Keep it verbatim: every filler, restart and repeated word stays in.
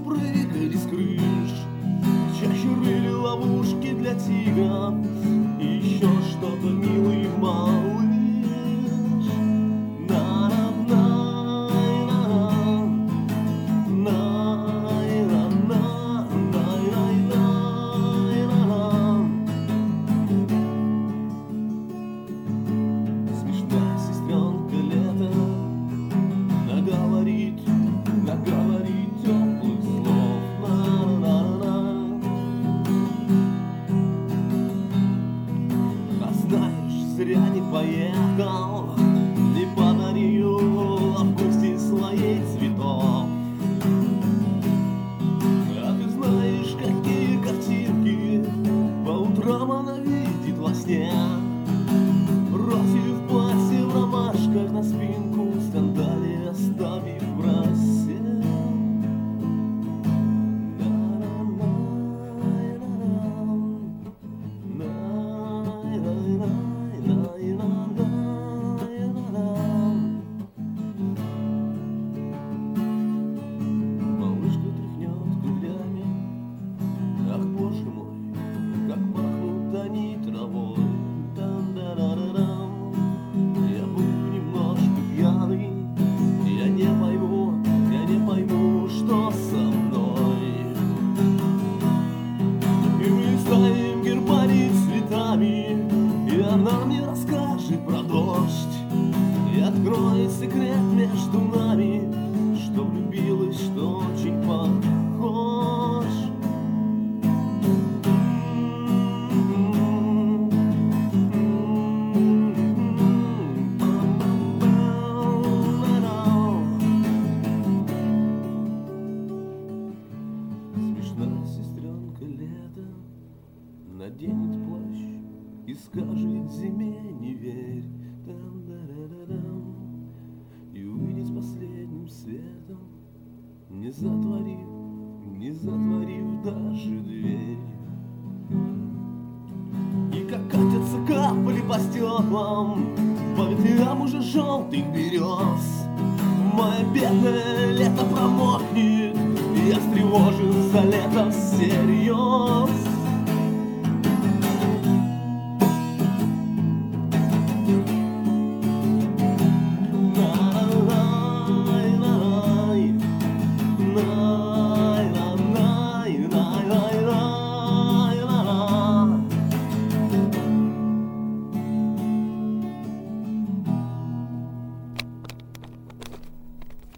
прыгали с крыш, чаще рыли ловушки для тигров и еще что-то, милый малыш. Смешная сестренка лето наговорит, наговорит теплых слов. На-на-на-на. А знаешь, зря не поехал, не подарил в гости своей цветов. А ты знаешь, какие картинки по утрам она видит во сне. Рози в платье в ромашках на спинку, скандали оставив в росе. Малышка тряхнет круглями, ах, боже мой, как пахнут они травой. Я буду немножко пьяный, я не пойму, я не пойму, что со мной. И мы станем гербарий цветами, и она мне расскажет про дождь и откроет секрет между нами, что влюбилась, что очень похож. Смешная сестренка лето наденет плащ и скажет зиме не верь, там-да-да-да-дам, и уйдет с последним светом, не затворив, не затворив даже дверь. И как катятся капли по стеклам, по ветвям уже желтых берез, мое бедное лето промокнет, я встревожен за лето всерьез.